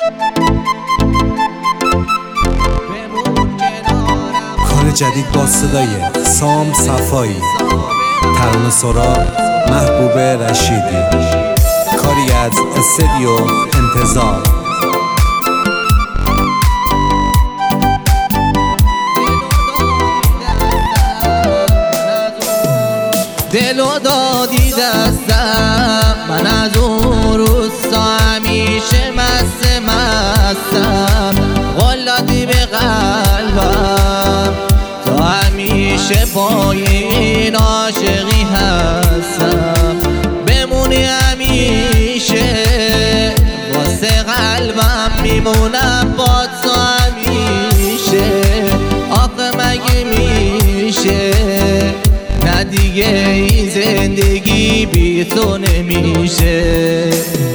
کار جدید با صدای سام صفایی، ترانه سرا محبوب رشیدی، کاری از استودیو انتظار. دلو دادی دستم، من از اون روزا همیشه مستم، قول دادی به قلبم تا همیشه با این عاشقی هستم، بمونی همیشه واسه قلبم، میمونم با تو همیشه. آخه مگه میشه نه دیگه این زندگی بی تو نمیشه،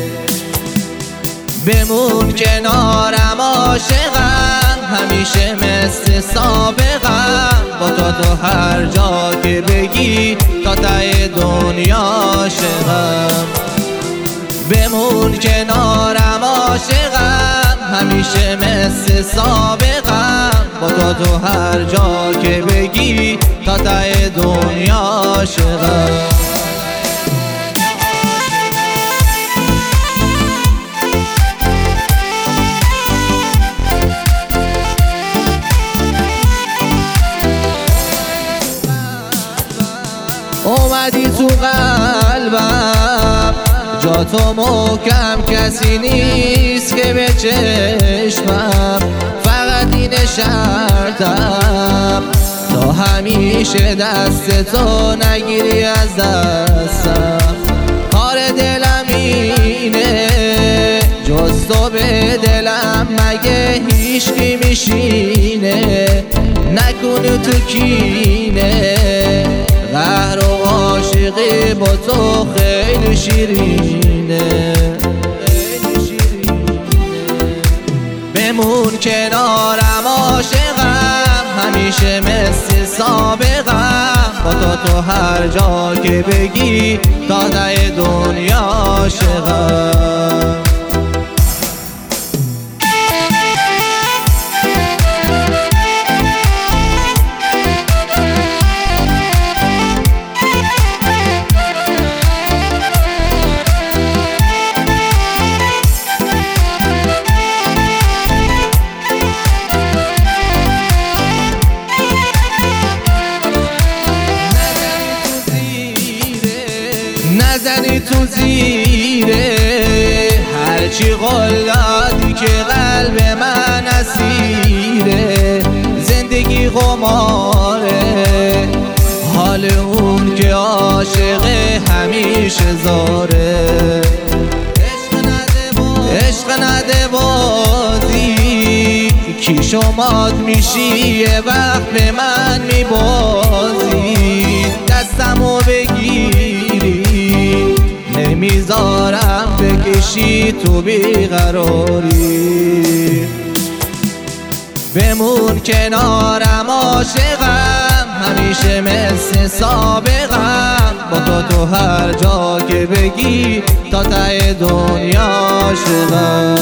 بمون کنارم عاشقم، همیشه مثل سابقم، با تو هر جا که بگی تا ته دنیا عاشقم. بمون کنارم عاشقم، همیشه مثل سابقم، با تو هر جا که بگی تا ته دنیا عاشقم. اومدی تو قلبم، جا تو محکم، کسی نیست که به چشمم، فقط این شرطم تا همیشه دست تو نگیری از دستم. کار دلم اینه جز تو به دلم مگه هیچکی میشینه، نکنه تو کینه، قهر و عاشقی با تو خیلی شیرینه. بمون کنارم عاشقم، همیشه مثل سابقم، با تو هر جا که بگی تا ته دنیا عاشقم. نزنی تو زیره هرچی قول دادی که قلب من اسیره، زندگی قماره، حال اون که عاشقه همیشه زاره. عشق نده بازی کی شماد میشی، یه وقت به من میبازی، دستمو بگیری نمیذارم بکشی تو بیقراری. بمون کنارم عاشقم، همیشه مثل سابقم، با تو هر جا که بگی تا ته دنیا عاشقم.